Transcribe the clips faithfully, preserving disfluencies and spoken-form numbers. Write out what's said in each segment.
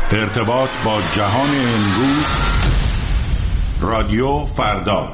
ارتباط با جهان امروز. رادیو فردا.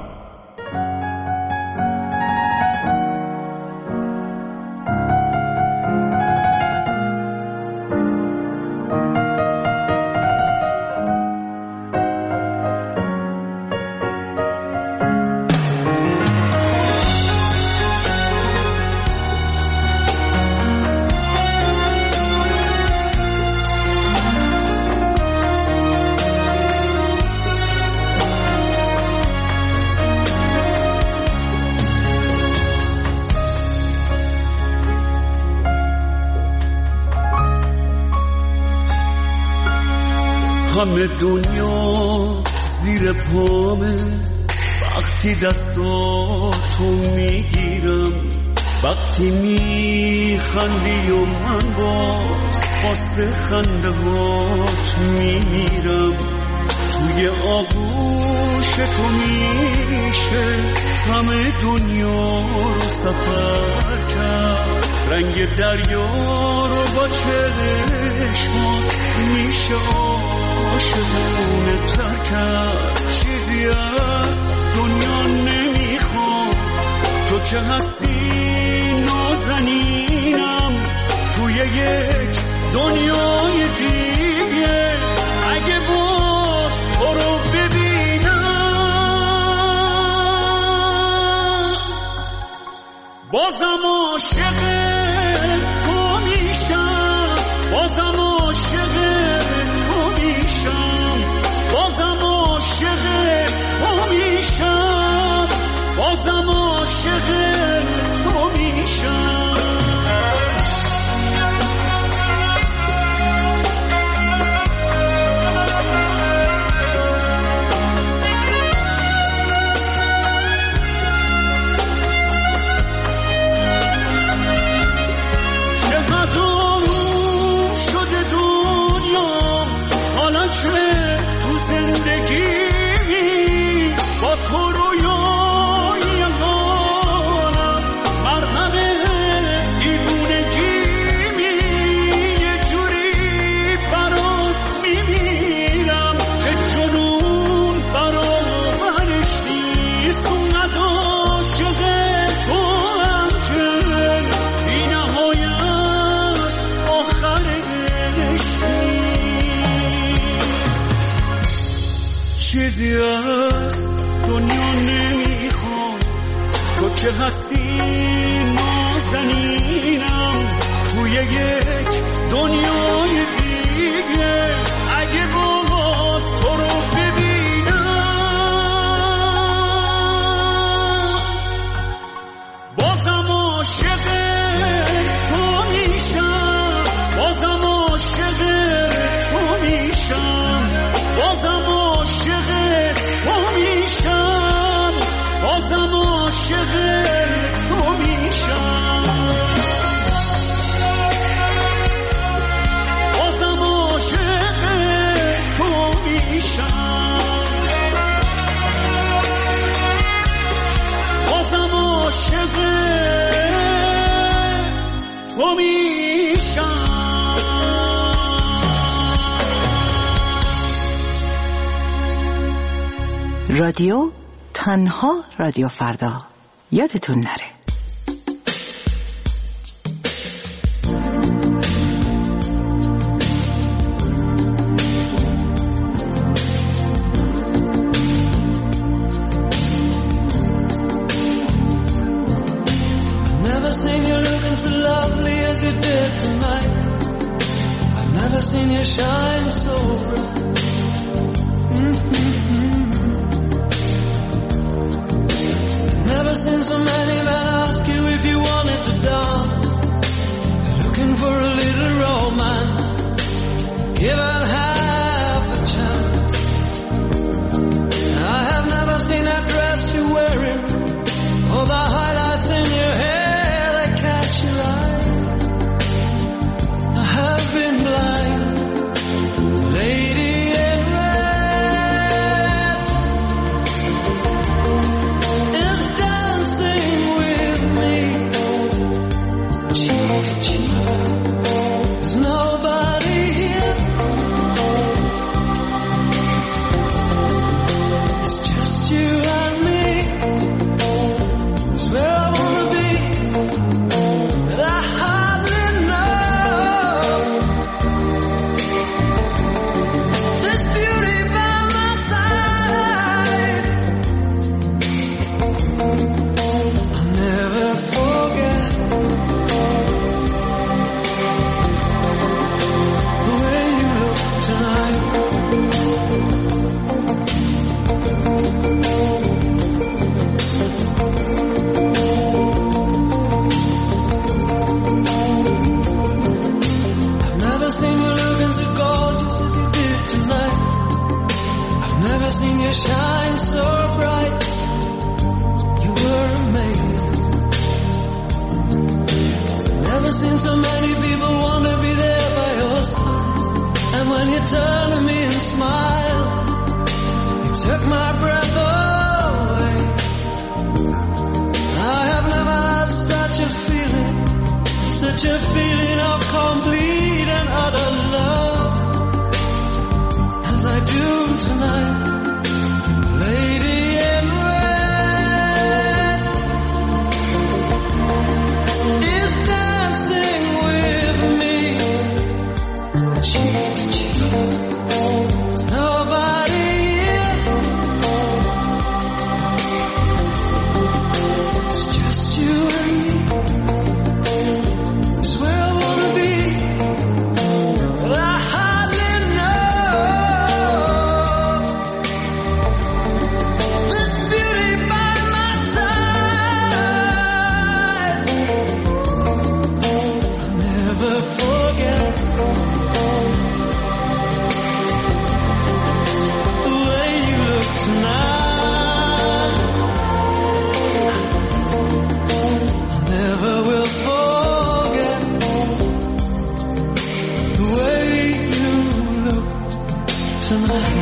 همه دنیا زیر پامه وقتی دستاتو میگیرم، وقتی میخندی و من باز واسه خنده هات میمیرم. توی آغوش تو میشه همه دنیا رو سفر کرد، رنگ دریا رو با چشمات میشه عاشقونه تر کرد. چیزی از دنیا نمیخوام، تو که هستی نازنینم توی یک دنیای دیگه. اگه باز تو رو ببینم بازم عاشق تو میشم، بازم عاشق تو میشم، بازم عاشق تو میشم، بازم عاشق تو میشم. چیزی از دنیا نمیخوام، تو که هستی نازنینم توی یک دنیای دیگه. اگه باز تو رو ببینم بازم عاشق تو میشم، بازم عاشق تو میشم، بازم عاشق تو میشم، بازم عاشق تو میشم، بازم عاشق تو میشم، بازم عاشق تو میشم. رادیو تنها رادیو فردا، یادتون نره. Never seen you looking so lovely as you did tonight. I've never seen you shine so bright. Never seen so many men ask you if you wanted to dance. They're looking for a little romance, given half a chance. I have never seen that dress you're wearing, or the highlights in your hair that catch your eye. I have been blind, lady. There's nobody seen you shine so bright. You were amazing. Never seen so many people want to be there by your side. And when you turned to me and smiled, you took my breath away. I have never had such a feeling, such a feeling of complete and utter love as I do tonight, lady in red is dancing with me, cheek to cheek. There's nobody here, it's just you and me. It's where I wanna be. Well, I hardly know this beauty by my side. I'll never forget the way you look tonight. I never will forget the way you look tonight.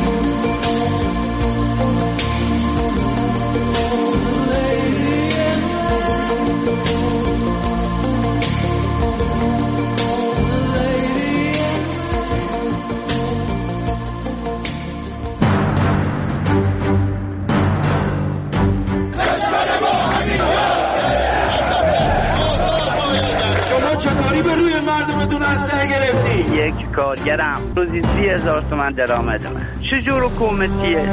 Lady in lady in شما چطوری به روی مردمتون اسلحه گرفتی؟ یک کارگرم روزی سی هزار تومن درآمدمه. چجور حکومتیه؟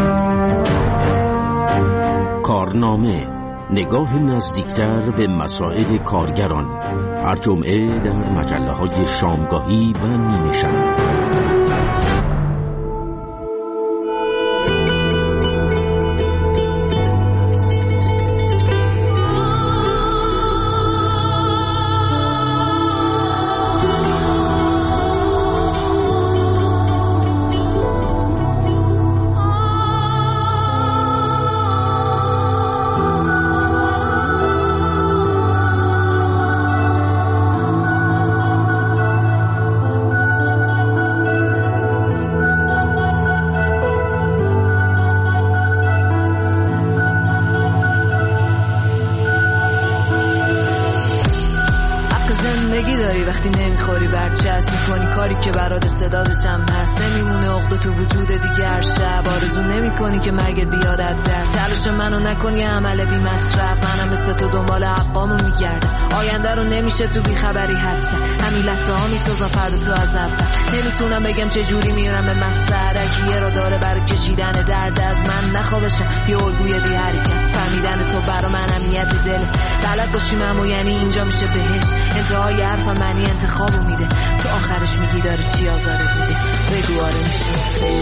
کارنامه، نگاه نزدیکتر به مسائل کارگران، هر جمعه در مجله های شامگاهی و نیمه شب. زندگی داری وقتی نمیخوری برچسب میکنی کاری که برات استعدادش هم هست، نمیمونه عقده تو وجود دیگه هر شب آرزو نمیکنی که مرگ بیادت در تلاش منو نکن یه عمل بی مصرف. منم مثل تو دنبال حقامو میگردم، آینده رو نمیشه تو بی خبری حدسه، همین لحظه ها میسازم فردا تو از اول. نمیتونم بگم چه جوری میرم به مقصد، کیه را داره برای کشیدن درد از من نخوابشم یه الگوی بی حرکت. فهمیدن تو برا من امنیت دله، بلد باشی ممو یعنی اینجا میشه بهش. انتهای حرفم معنی انتخابو میده، تو آخرش میگی داره چی آزارت میده. بگو آره میشه.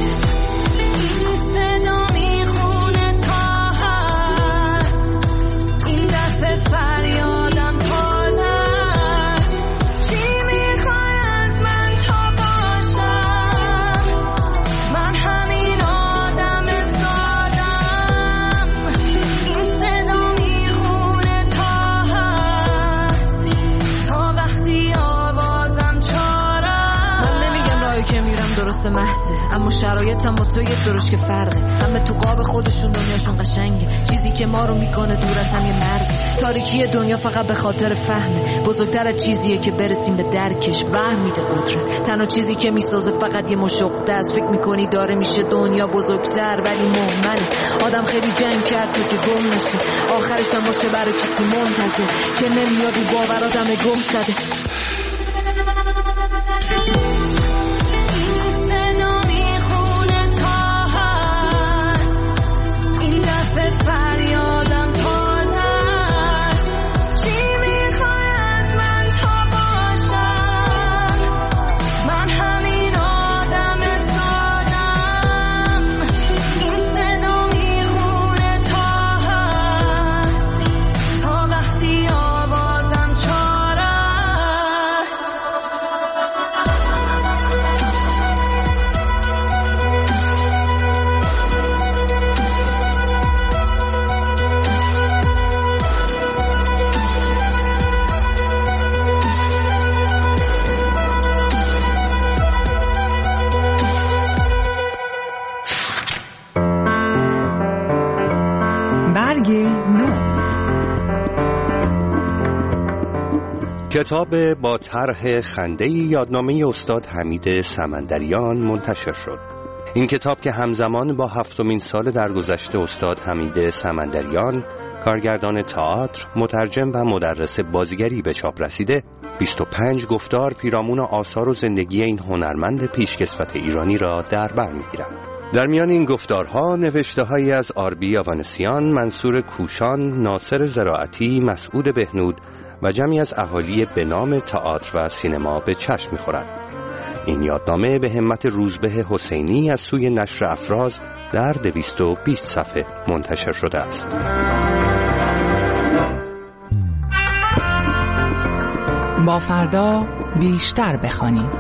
صدا میخونه تا هست، این دفعه فریادم تازه است. چی میخوای از من تا باشم؟ من همین آدم سادم. این صدا میخونه تا هست، تا وقتی آوازم چارم. من نمیگم راهی که میرم درست محضه، اما شرایطم با تو یه درش که فرقه. همه تو قاب خودشون دنیاشون قشنگه، چیزی که ما رو میکنه دور از هم یه مرز. تاریکی دنیا فقط به خاطر فهمه، بزرگتر از چیزیه که برسیم به درکش. وهم میده قدرت، تنها چیزی که میسازه فقط یه مشقده است. فکر میکنی داره میشه دنیا بزرگتر ولی مهمله. آدم خیلی جنگ کرد تو که گم نشه، آخرش هم باشه برای کسی منتظر که نمیاد رو باوراتم گم شده. فریادم تازه است. چی میخوای از من تا باشم؟ من همین آدم سادم. این صدا میخونه تا هست، تا وقتی آوازم چارم. کتاب با طرح خنده‌ای یادنامه استاد حمید سمندریان منتشر شد. این کتاب که همزمان با هفتمین سال درگذشت استاد حمید سمندریان، کارگردان تئاتر، مترجم و مدرس بازیگری به چاپ رسیده، بیست و پنج گفتار پیرامون آثار و زندگی این هنرمند پیشکسوت ایرانی را در بر می‌گیرد. در میان این گفتارها نوشته‌هایی از آربی آوانسیان، منصور کوشان، ناصر زراعتی، مسعود بهنود و جمعی از اهالی به نام تئاتر و سینما به چشم می‌خورد. این یادنامه به همت روزبه حسینی از سوی نشر افراز در دویست و بیست صفحه منتشر شده است. با فردا بیشتر بخوانیم.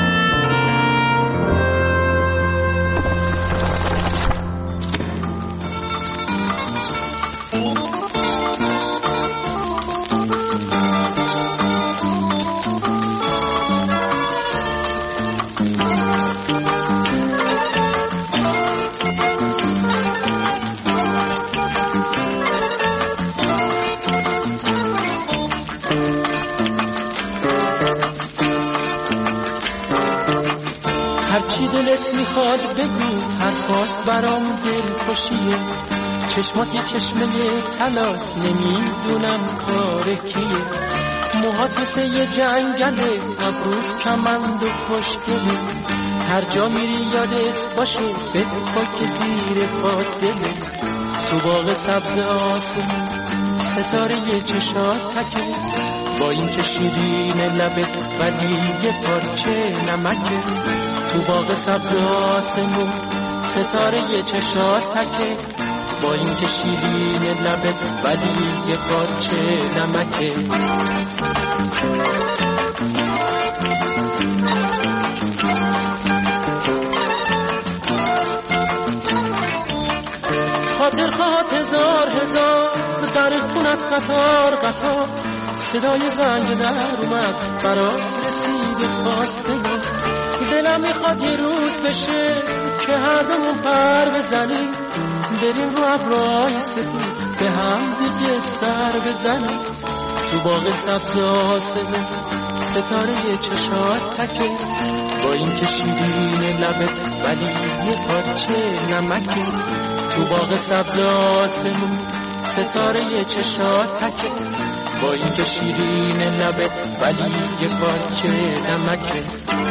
هرچی دلت میخواد بگو، حرفات برام دل خوشیه. چشماتی چشمه تلاس، نمیدونم کار کیه. موهات مثل یه جنگله، ابروت کمند و خوشگله. هر جا میری یادت باشه، بده خاک زیر پات دله. تو باغ سبز آسمون ستاره یه چشات تکه، با این که شیرین لبت ولی یه پارچه نمکه. تو باغ سبز آسمون ستاره یه چشات تکه، با این که شیرین لبت ولی یه پارچه نمکه. خاطر خواهد هزار هزار، در خونت قطار قطار. صدای زنگ در اومد، برای رسید خواستگار. دلم میخواد یه روز بشه که هر دومون پر بزنیم، بریم رو ابرهای سفید به هم دیگه سر بزنیم. تو باغ سبز آسمون ستاره یه چشات تکه، با این که شیرین لبت ولی یه پارچه نمکه. تو باغ سبز آسمون ستاره یه چشات تکه، با این که شیرین لبت ولی یه پارچه نمکه.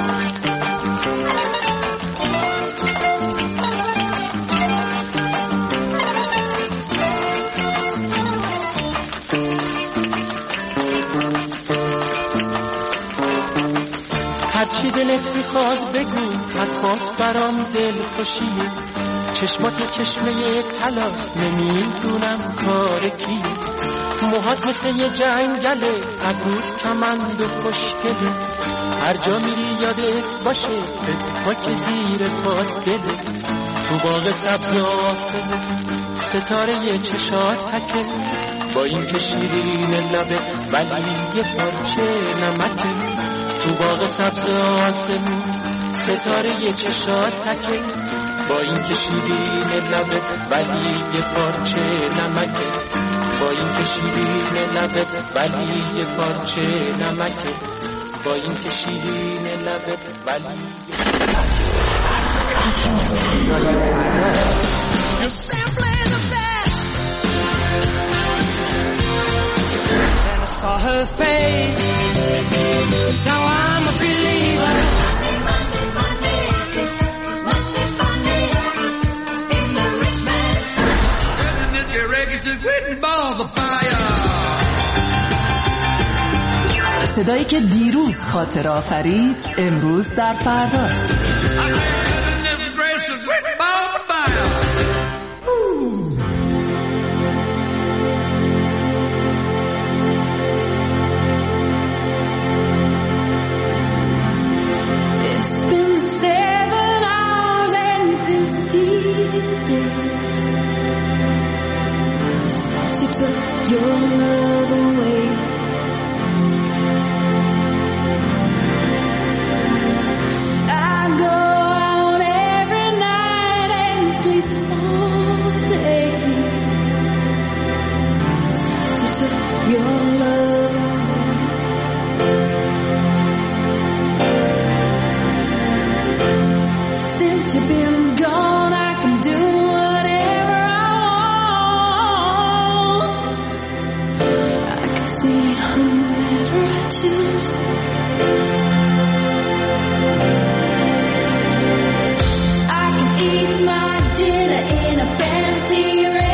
هرچی دلت میخواد بگو، حرفات برام دل خوشیه. چشمات چشمه تلاس، نمیدونم کار کیه. موهات مثل یه جنگله، ابروت کمند و خوشگله. هر جا میری یادت باشه، به خاک زیر پات دله. تو باغ سبز آسمون ستاره یه چشات تکه، با این که شیرین لبت ولی یه پارچه نمکه. تو باغ سبز آسمون ستاره یه چشات تکه، با این که شیرین لبت ولی یه پارچه نمکه. با این که شیرین لبت ولی یه پارچه نمکه. با این که شیرین لبت ولی You're simply the best. Then I saw her face. Now I'm a believer. Monday, Monday, Monday. Must be funny in the rich man's house. Living in your records and written balls of fire. صدایی که دیروز خاطر آفرید، امروز در فرداست. Your love away. I go out been gone, I can do whatever I want. I can see whomever I choose. I can eat my dinner in a fancy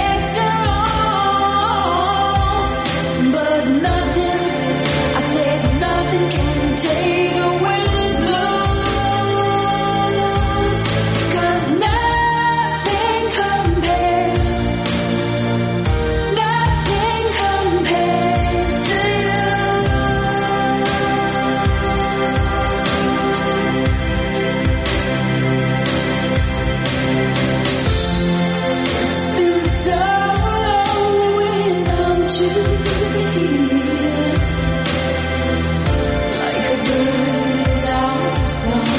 restaurant, but nothing, I said nothing can take away this blues, 'cause nothing compares, nothing compares to you. It's been so long without you here, like a bird without a song.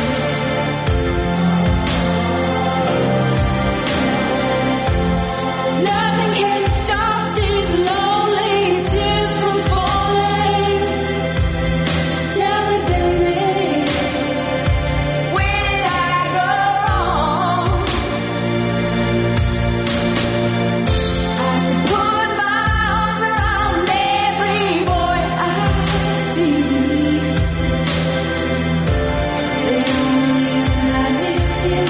Nothing can stop these lonely tears from falling. Tell me, baby, where did I go wrong? I put my arms around every boy I see. They only remind me of you.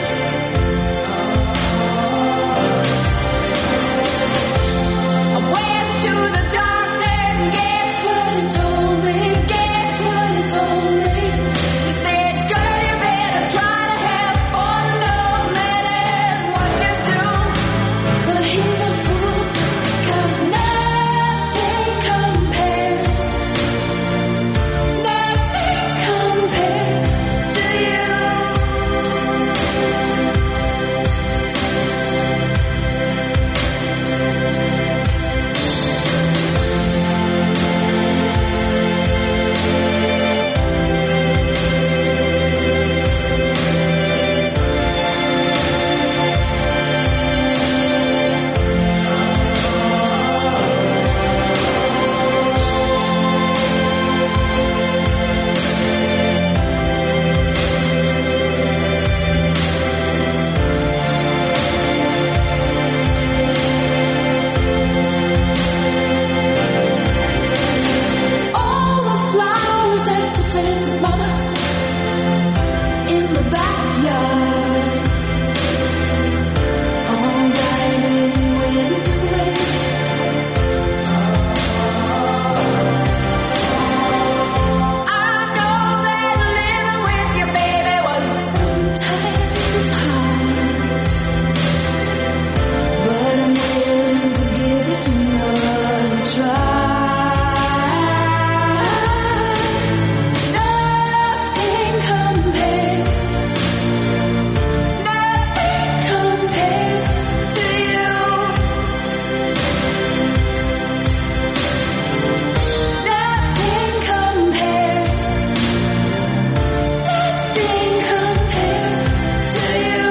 I went to the doctor and guess what he told me? Guess what he told me? He said, girl, you better try to have fun, no matter what you do. But he's a fool, 'cause nothing compares, nothing compares to you. All the flowers that you planted, mama, in the backyard, all died when you went away. I know that living with you, baby, was sometimes hard, but I'm willing to give it another try. Nothing compares, nothing compares to you. Nothing compares, nothing compares to you.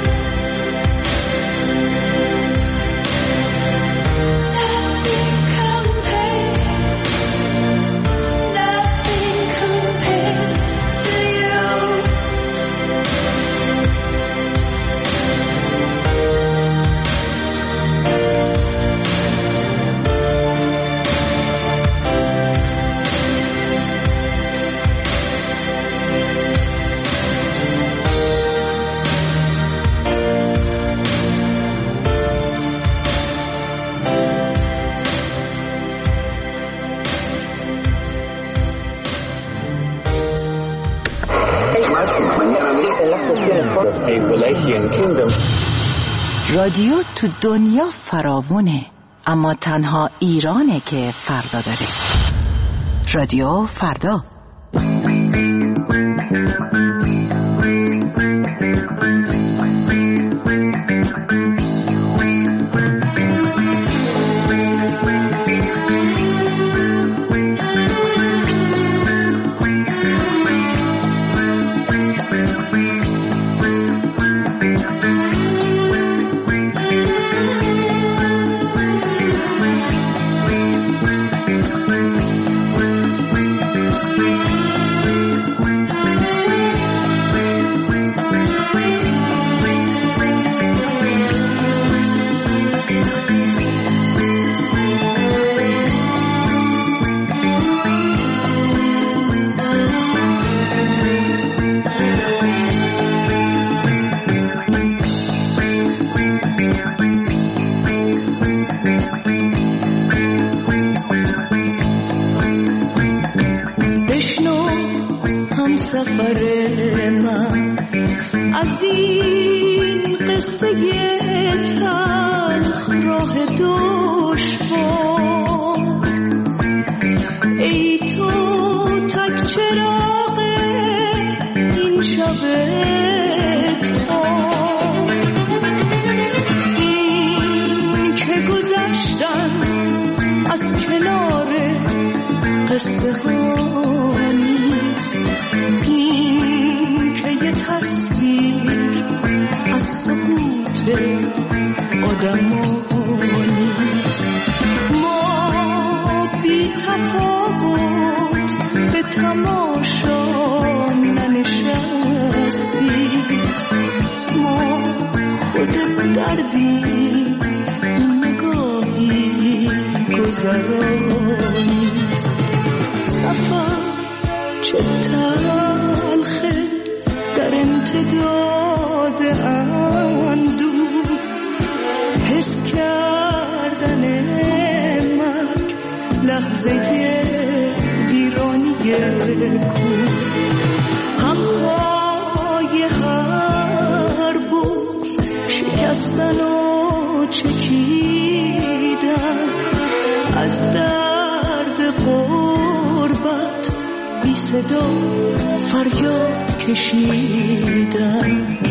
Nothing compares, nothing compares to you. رادیو تو دنیا فراوونه، اما تنها ایرانه که فردا داره. رادیو فردا. سفر من از این قصه تلخ راه دشوار. ای تو تک چراغ این شب تار، این که گذشتن از کنار قصه ها نیست، این که یه تصویر از سکوت آدم ها نیست. ما بی تفاوت به تماشا ننشستیم، ما خود دردیم، این نگاهی گذرانی. سفر چه تلخه در امتداد اندوه، حس کردن مرگ لحظه ویرانی کوه. همهای هر بغض شکستن و چکیدن، از درد غربت بی صدا فریاد کشیدن.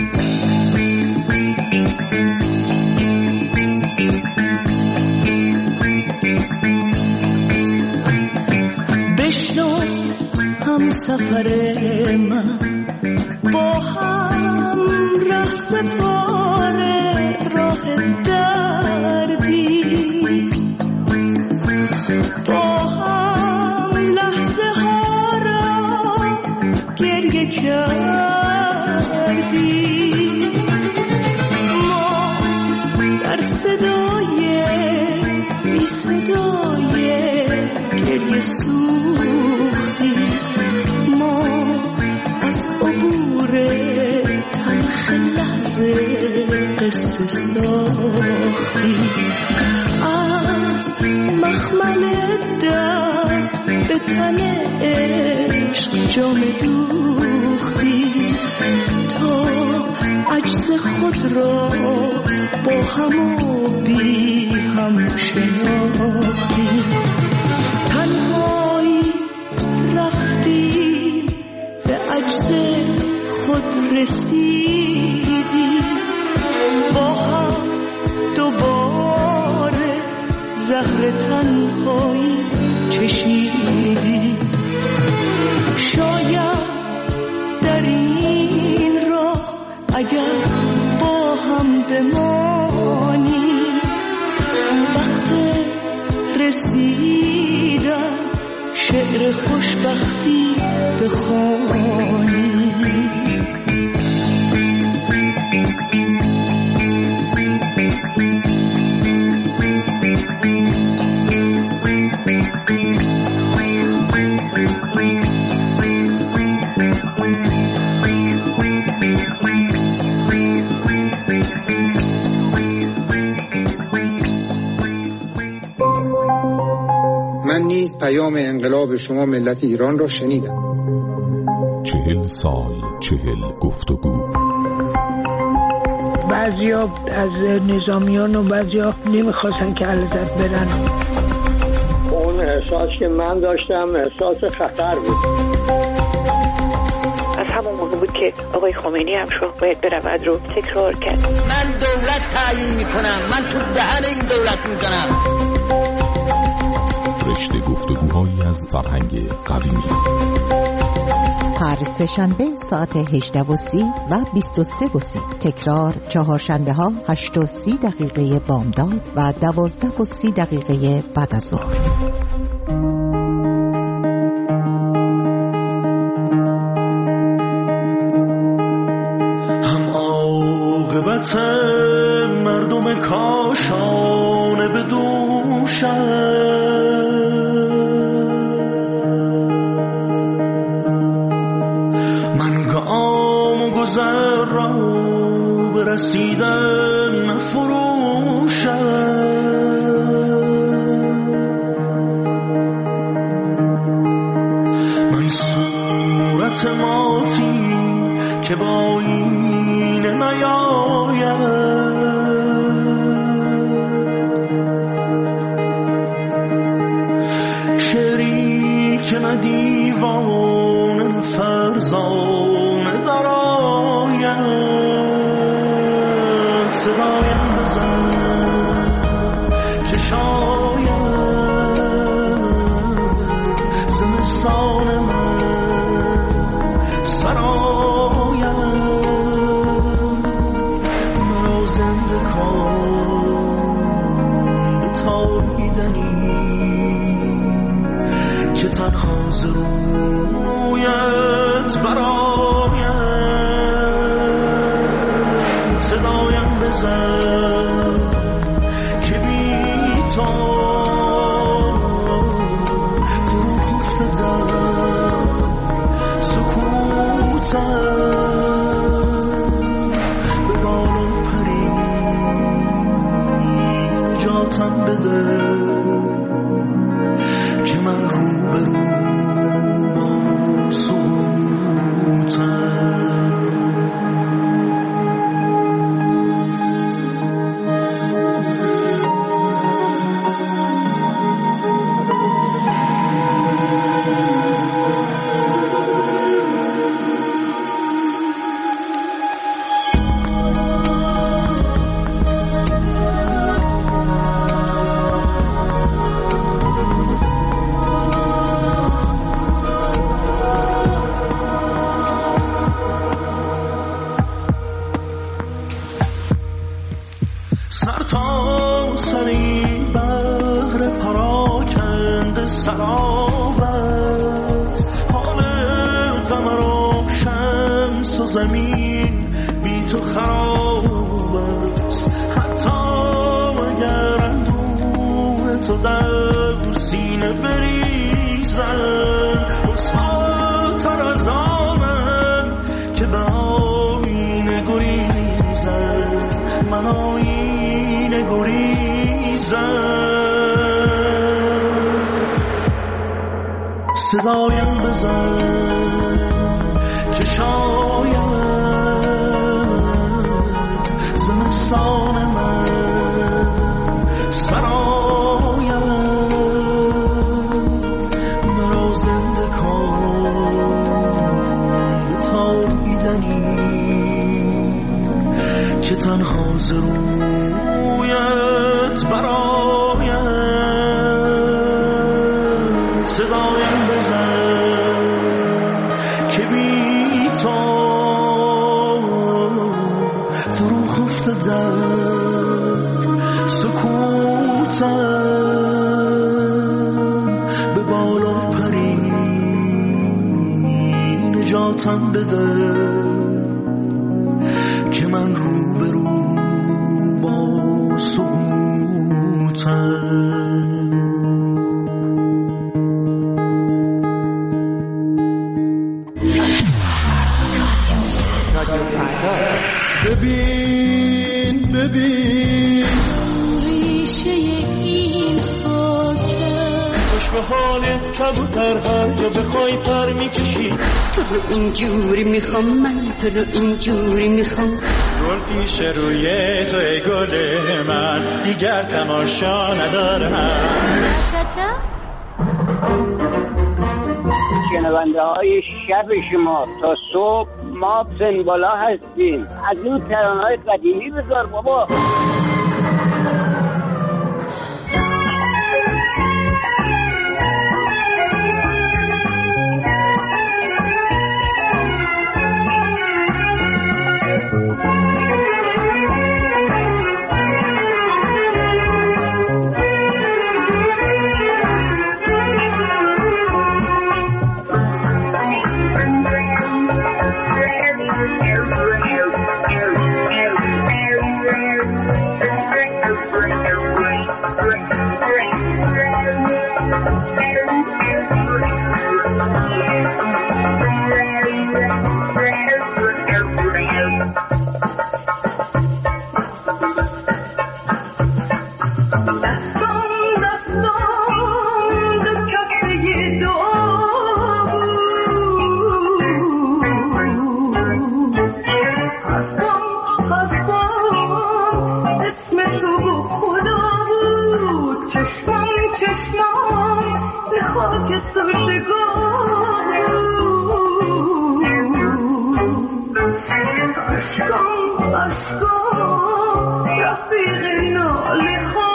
بشنو هم سفر من با هم ره سپار راه دربی، با هم لحظه ها را گریه کردی. ما در صدای بی صدای گریه سوختی، ما از عبور تلخ لحظه قصه ساختی. از مخمل درد به تن عشق جام دوختی، تا عجز خود را با هم و بی هم شناختی. تنهایی رفتی به عجز خود رسیدی، با هم دوباره زهر تنهایی چشیدی. شاید در این راه اگر با هم بمانی، وقت رسیدن شعر خوشبختی بخوانی. من نیز پیام انقلاب شما ملت ایران را شنیدم. چهل سال چهل گفتگو. بعضیا از نظامیان و بعضیا نمیخواستن که علیزاده برن. اون احساس که من داشتم احساس خطر بود. از همون موقع بود که آقای خمینی هم شو باید برود رو تکرار کرد. من دولت تعیین میکنم، من تو دهن این دولت میزنم. رشته گفتگوهایی از فرهنگ قدیمی. هر سه شنبه ساعت هجده و سی و بیست و سه و سی. تکرار چهار شنبه ها هشت و سی دقیقه بامداد و دوازده و سی دقیقه بعد از ظهر. هم عاقبت مردم کاشانه به دوشن، گذر را برسیدن نفروشم. من صورت که با این نیاید. شعری که نه دیوانه نه فرزانه دراید، صدایم بزن که شاید زمستان من سراید، مرا زنده کن به تابیدنی که تنها ز رویت براید. صدایم بزن که بی تو فرو خفته در سکوتم، به بالا پری نجاتم بده که من رو به رو با سکوتم. سر تا سری بحر پراکنده سرابت، حال قمر و شمس و زمین بی تو خراب است. حتی اگر اندوه تو در سینه بریزن، بساتر از آنم که به آینه گریزن، من آینه گریزن. صدایم بزن که شاید زمستان من سراید، مرا زنده کن به تابیدنی که تنها ز رویت براید. صدایم بزن که بی تو فرو خفته در سکوتم، به بالا پری نجاتم بده که من رو به رو با سکوتم. ببین ببین ریشه این خاکه، خوش به حالت کبوتر هر جا بخوای پر میکشی. تو رو اینجوری میخوام، من تو رو اینجوری میخوام. گل پیش روی تو ای گل من، دیگر تماشا ندارم. شنونده های شب شما تا صبح ما سنبالا هستیم. از اون ترانه‌های قدیمی بذار بابا. خاک سجدگاه اشکام اشکام رفیق ناله ها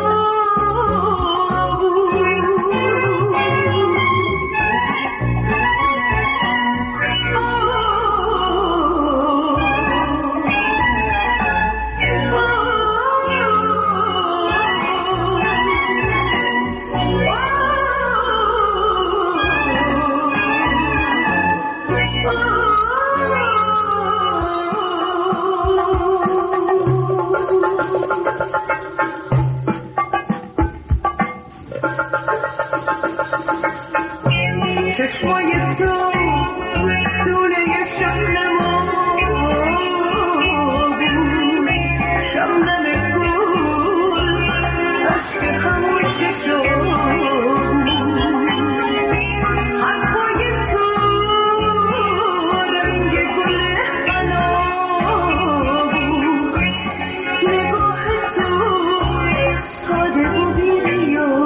چشمای تو دونه شبنما بود شبنم گل عشق خموش شد حرفای تو رنگ گل حنا بود نگاه تو ساده و بی‌ریا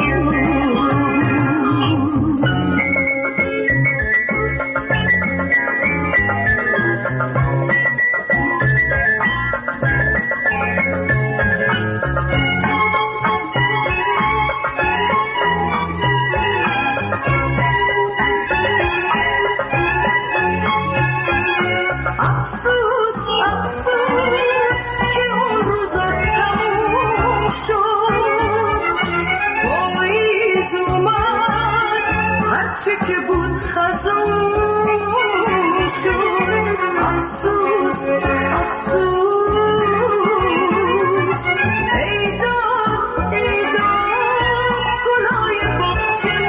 که بود خزون شد افسوس افسوس ای داد ای داد گلای باغچه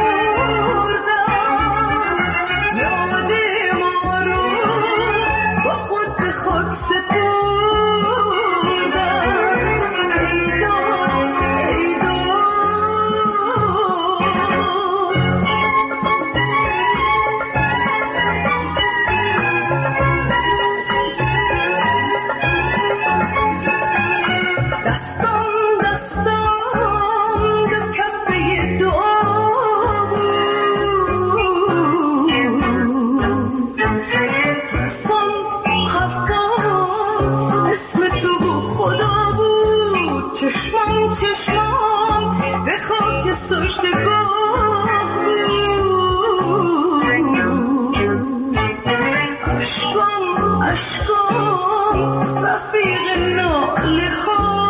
مردن یاد ما رو با خود به خاک سپردن ای داد ای داد چشمام چشمام به خاک سجدگاه بود اشکام اشکام رفیق ناله ها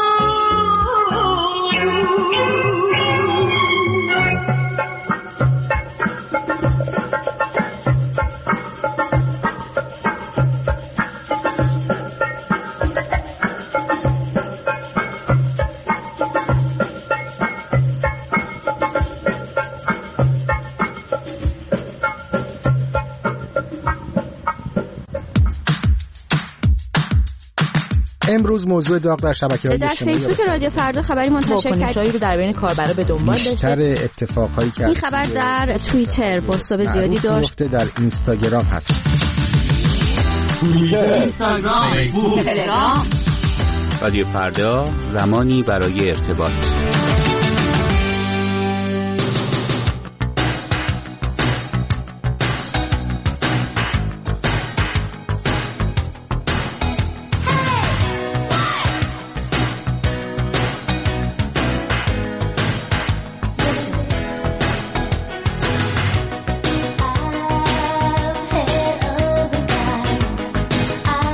امروز موضوع داغ در شبکه‌های اجتماعی در فیسبوک رادیو فردا خبری منتشر کردیم رو در بین کاربرا به دنبال داشته. بیشتر اتفاقایی که این خبر در توییتر پست‌های زیادی داشت. در اینستاگرام هست. اینستاگرام، فیسبوک، تلگرام. رادیو فردا زمانی برای ارتباط.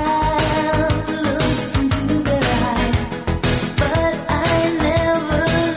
But I never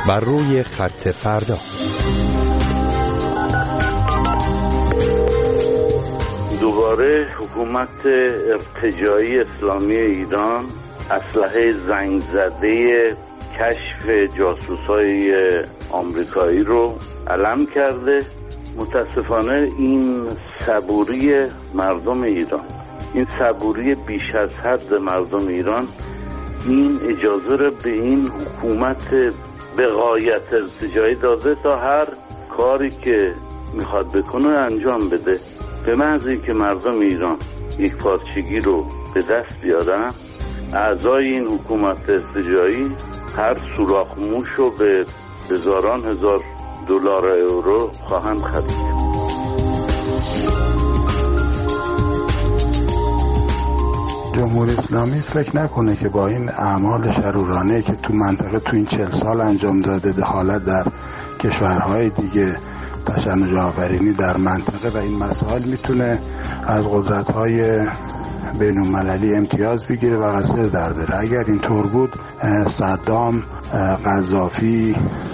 بر روی خط فردا. دوباره حکومت ارتجاعی اسلامی ایران اسلحه زنگ زده کشف جاسوسای آمریکایی رو علم کرده. متاسفانه این صبوری مردم ایران، این صبوری بیش از حد مردم ایران، این اجازه رو به این حکومت به غایت ارتجاعی داده تا هر کاری که میخواد بکنه انجام بده. به محض اینکه مردم ایران یک پارچگی رو به دست بیارن، اعضای این حکومت ارتجاعی هر سوراخ موش رو به هزاران هزار دلار یورو خواهند خرید. جمهوری اسلامی فکر نکنه که با این اعمال شرورانه که تو منطقه تو این چهل سال انجام داده، دخالت در کشورهای دیگه، تشنج آفرینی در منطقه و این مسائل، میتونه از قدرت‌های بین‌المللی امتیاز بگیره و قصر در بره. اگر اینطور بود صدام، قذافی،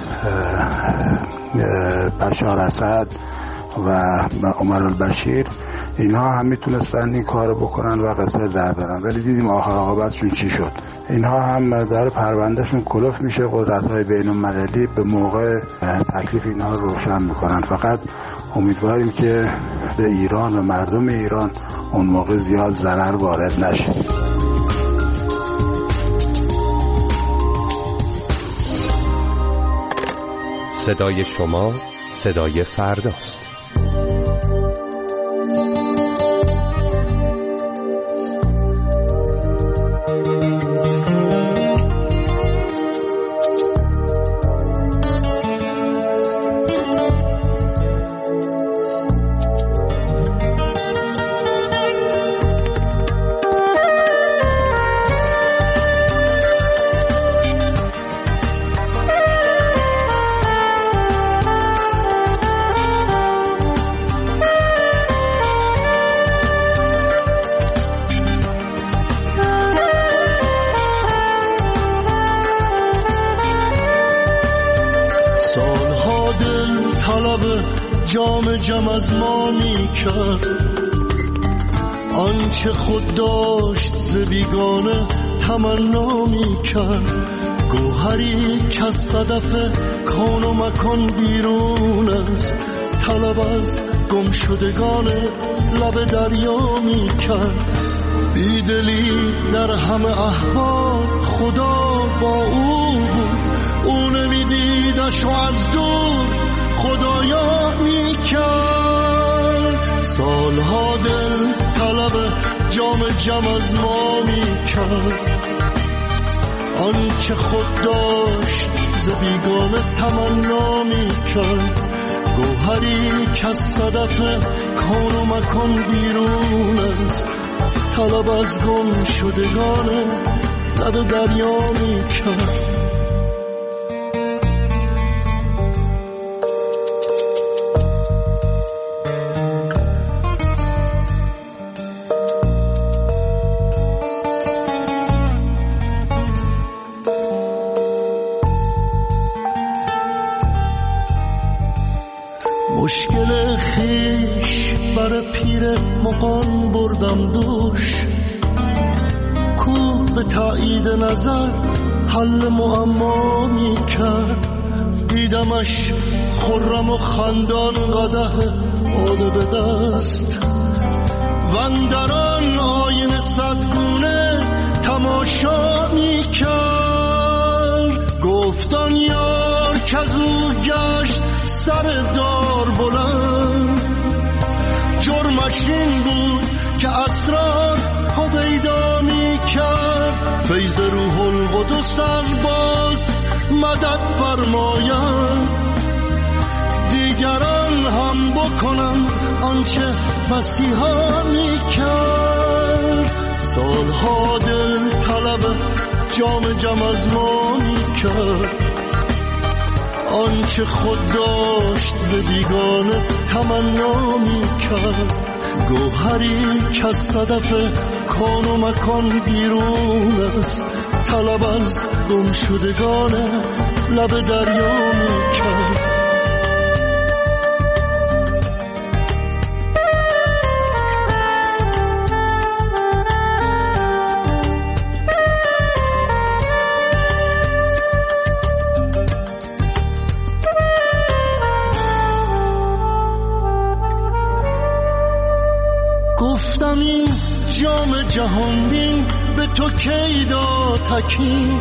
بشار اسد و عمر البشیر اینها هم میتونستن این کارو بکنن و قصر در برن، ولی دیدیم آخر عاقبتشون چی شد. اینها هم در پروندهشون کلوف میشه. قدرت‌های بین‌المللی به موقع تکلیف اینها رو روشن میکنن. فقط امیدواریم که به ایران و مردم ایران اون موقع زیاد ضرر وارد نشه. صدای شما صدای فرداست. جام جم از ما می کرد، آنچه خود داشت ز بیگانه تمنا می کرد. گوهری که از صدف کون و مکان بیرون است، طلب از گم شدگان لب دریا می کرد. بیدلی در همه احوال خدا با او بود، او نمیدیدش و از دور خدایا می کرد. سالها دل طلب جام جم از ما می کرد، آنچه خود داشت ز بیگانه تمنا می کرد. گوهری که از صدف کون و مکان بیرون است، طلب از گم شدگان لب دریا می کرد. مشکل خیش بر پیر مغان بردم دوش، کو به تایید نظر حل معما می کرد. دیدمش خرم و خندان قدح باده به دست، وندران آین صدگونه تماشا می کرد. گفتان یار که از او گشت سر دار بلند، جرمش این بود که اسرار هویدا می کرد. فیض روح القدس از باز مدد فرماید، دیگران هم بکنن آنچه مسیحا می کرد. سالها دل طلب جام جم از ما می کرد، آنچه خود داشت ز بیگانه تمنا می کرد. گوهری که از صدف کون و مکان بیرون است، طلب از گم شدگان لب دریا میکرد. گفتم این جام جهان بین به تو کی داد تکین،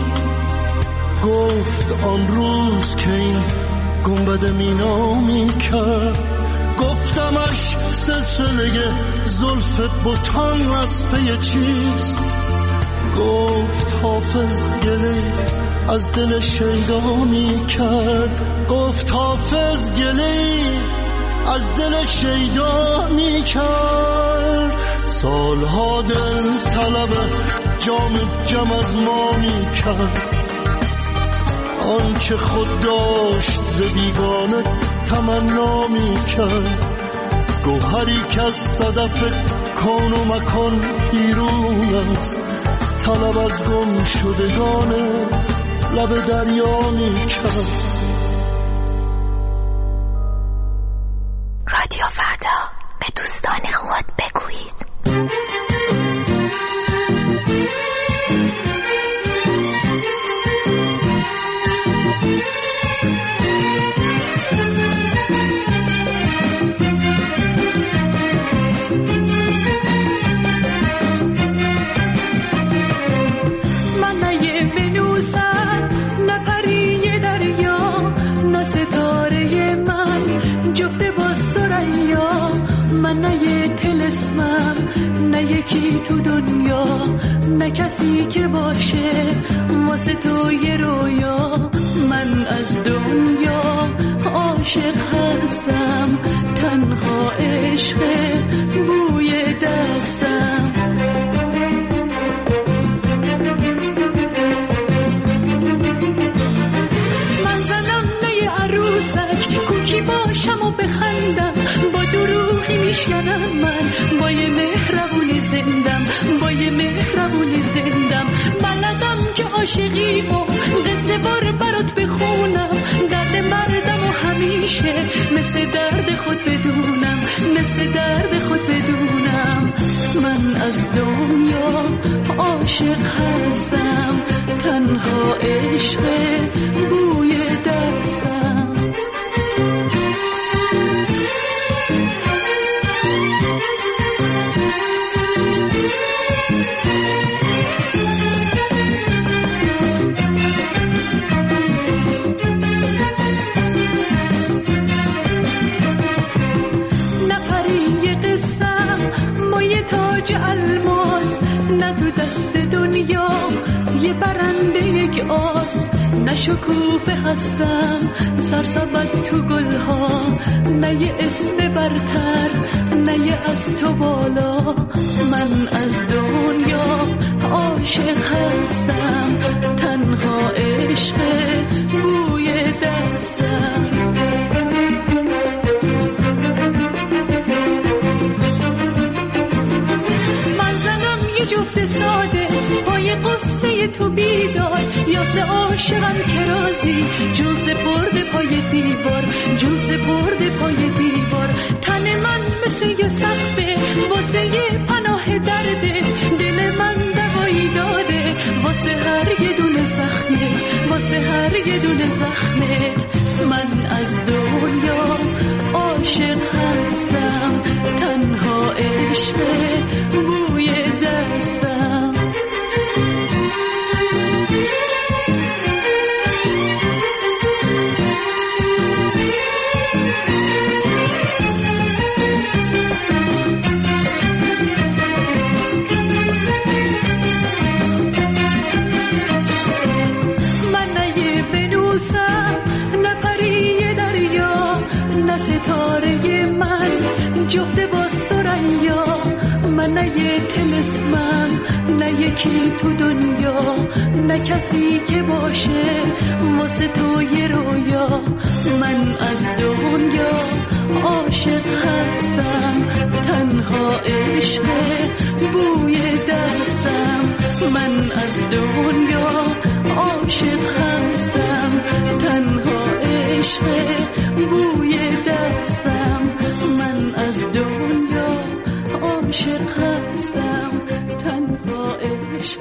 گفت آن روز که این گنبد مینا میکرد. گفتمش سلسله زلف بتان از پی چیست، گفت حافظ گله از دل شیدا میکرد. گفت حافظ گله از دل شیدا میکرد. سالها دل طلب جام جم از ما میکرد، آنچه خود داشت ز بیگانه تمنا میکرد. گوهری که از صدف کون و مکان بیرون است، طلب از گم شدگان لب دریا میکرد. رادیو فردا، به دوستان خود بگویید. یکی تو دنیا، نه کسی که باشه واسه تو یه رویا. من از دنیا عاشق هستم، تنها عشق بوی دستم. من زنم نه عروسک، کوکی باشم و بخندم، با دروغی میشکنم من، با یه مهربونی زندم، با یه مهربونی زندم. بلدم که عاشقی و قصه بار برات بخونم، درد مردم و همیشه مثل درد خود بدونم، مثل درد خود بدونم. من از دنیا عاشق هستم، تنها عشق بوی دستم. تاج الماس نه تو دست دنیا، یه برنده یک آس. نه شکوفه هستم سرسبد تو گلها، نه یه اسم برتر، نه یه از تو بالا. من از دنیا عاشق هستم، تنها عشق بوی دستم. جفت ساده پای قصه تو بیدار، یاس عاشقم که رازی جوز برده پای دیوار، جوز برده پای دیوار. تن من مثل یه سقفه واسه یه پناه درده، دل من دوایی داده واسه هر یه دونه زخمت، واسه هر یه دونه زخمت. من از دنیا عاشق هستم، تنها عشق بوی دستم. من نه یه بنوسم، نه پری دریا، نه ستاره من جفت با سریا. من نه یه تلسمم، نه یکی تو دنیا، نه کسی که باشه واسه تو یه رویا. من از دنیا عاشق هستم، تنها عشق بوی دستم. من از دنیا عاشق هستم، عاشق هستم تنها عشق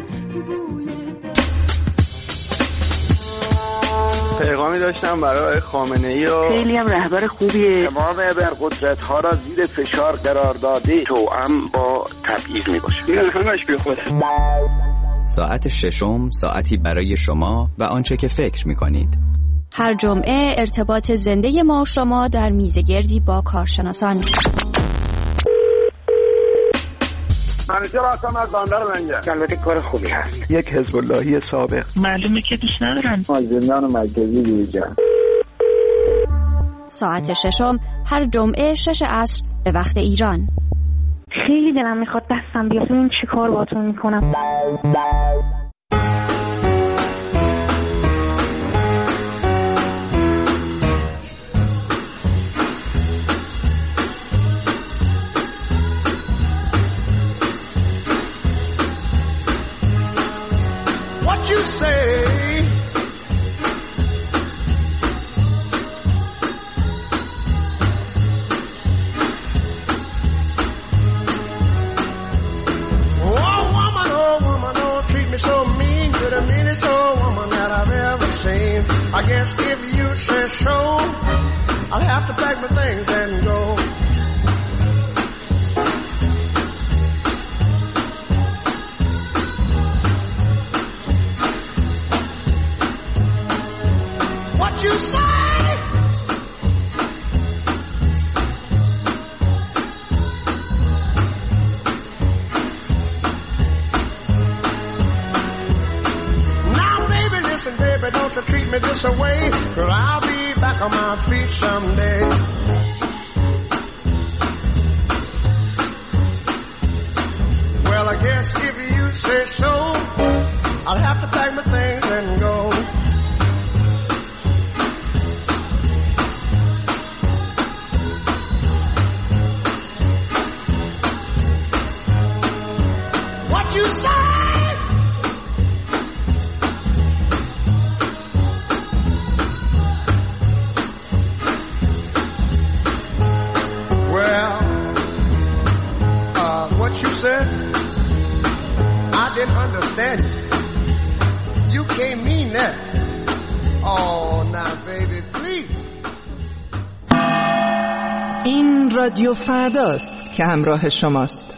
پیغامی داشتم برای خامنه‌ای و خیلی هم رهبر خوبیه. تمام ابرقدرت ها را زیر فشار قرار داده توأم با تبعیض می باشه. این همش بی خوده. ساعت ششم ساعتی برای شما و آنچه که فکر می کنید. هر جمعه ارتباط زنده ما و شما در میزگردی با کارشناسان. منیجر هستم از بندر منجر. البته کار خوبی هست. یک حزب اللهی سابق. معلومه که دوست ندارن. از زندان مرکزی بیرون. ساعت ششم هر جمعه شش عصر به وقت ایران. خیلی دلم میخواد دستم بیاد این چی کار باتون میکنم. What you say? Oh woman, oh woman, don't treat me so mean. You're the meanest old woman that I've ever seen. I guess if you say so, I'll have to pack my things and go. What you say? Now baby, listen baby, don't you treat me this away, 'cause I'll be back on my feet someday. Well, I guess if you say so, I'll have to pack my things and go. What you say? Well, uh, what you said, I didn't understand it. You can't mean that. Oh, now baby, please. این رادیو فرداست که همراه شماست.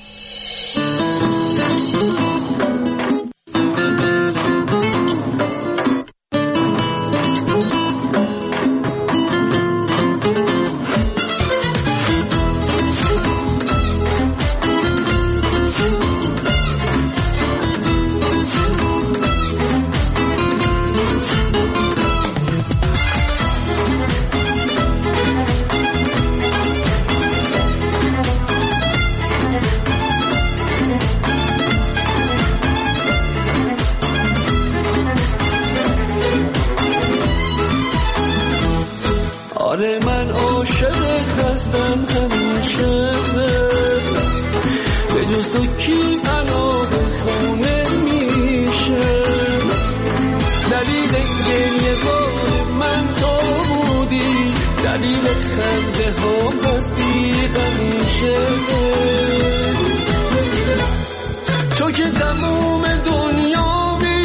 آره من عاشقت هستم همیشه، به جز تو کی پناه خونه میشه. دلیل گریه های من تو بودی، دلیل خنده ها هستی همیشه. تو که تموم دنیا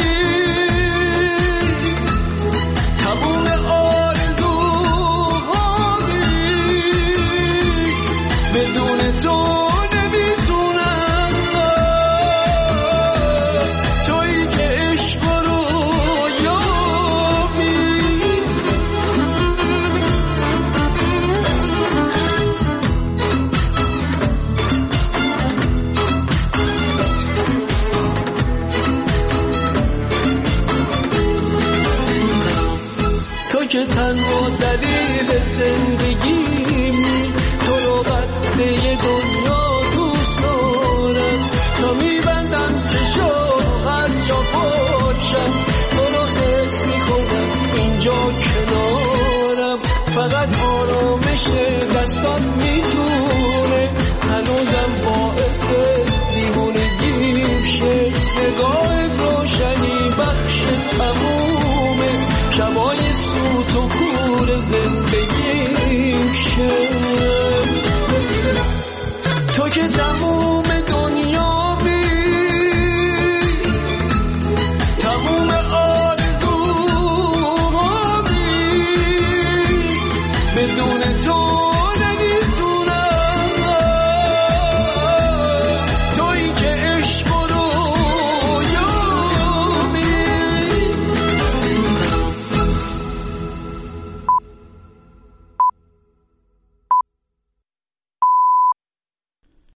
که تنها دلیل زندگیمی، تو رو بسته دنیا دوست دارم. تا میبندم چشم هر جا باشم، تو رو حس میکنم اینجا کنارم. فقط آرامش دستان میتونه هنوزم باعث دیوونگیم شه. نگاهت روشنی بخش تموم شبای سوت و کور زندگیم شه. تو که دمو